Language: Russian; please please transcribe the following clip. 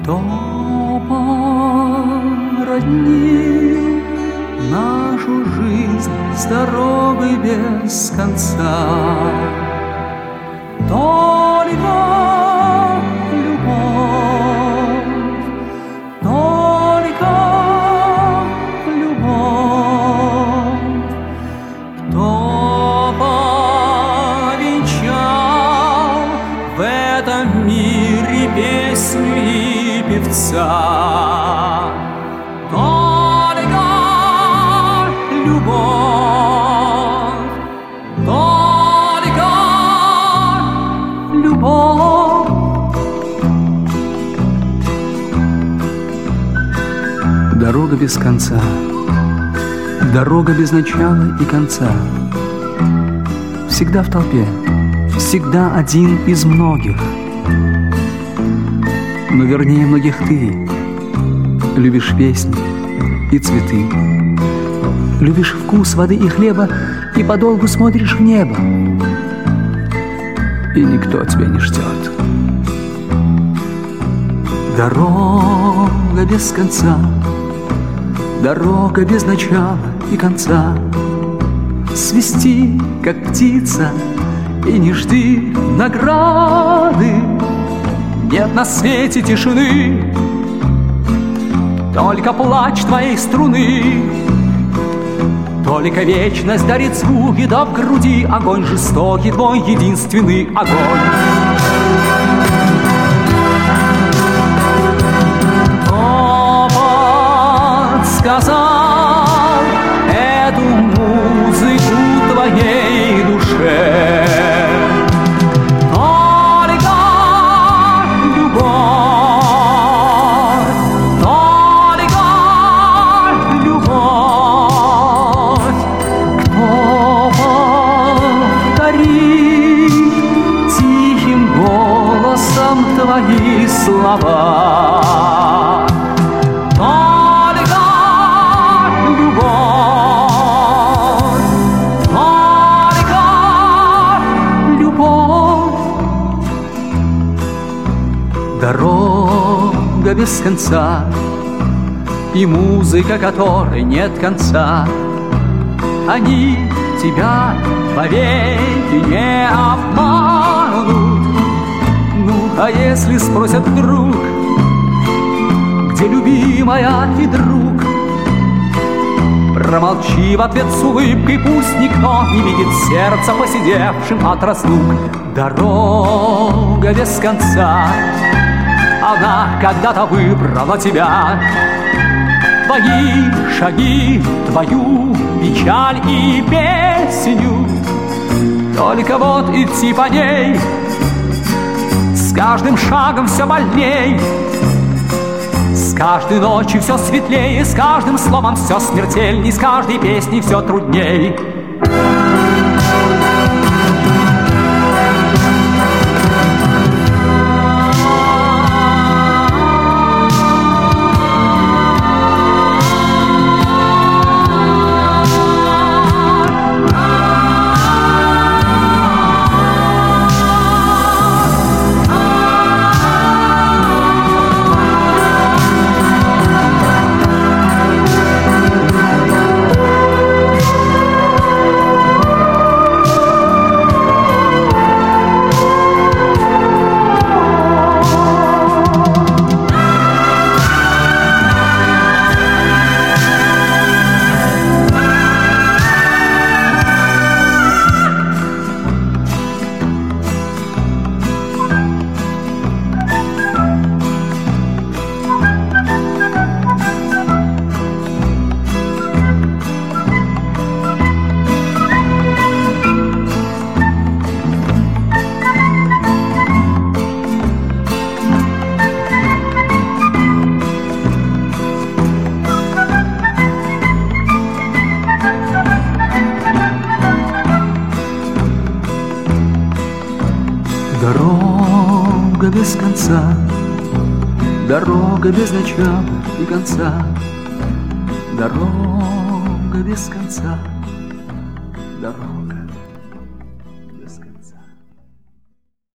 Кто породнил нашу жизнь с дорогой без конца? Только любовь, только любовь. Кто повенчал в этом мире песню и певца? Только любовь, только любовь. Дорога без конца, дорога без начала и конца. Всегда в толпе, всегда один из многих. Но вернее многих ты любишь песни и цветы, любишь вкус воды и хлеба, и подолгу смотришь в небо, и никто тебя не ждет. Дорога без конца, дорога без начала и конца. Свисти, как птица, и не жди награды. Нет на свете тишины, только плач твоей струны. Только вечность дарит звуки, да в груди огонь жестокий, твой единственный огонь. Кто подсказал эту музыку твоей душе? Твои слова, только любовь, только любовь. Дорога без конца, и музыка, которой нет конца. Они тебя вовеки не обманут. А если спросят вдруг, где любимая и друг, промолчи в ответ с улыбкой, пусть никто не видит сердца, посидевшим от разлук. Дорога без конца, она когда-то выбрала тебя. Твои шаги, твою печаль и песню. Только вот идти по ней с каждым шагом все больней, с каждой ночью все светлее, с каждым словом все смертельней, с каждой песней все трудней. Дорога без конца, дорога без начала и конца, дорога без конца, дорога без конца.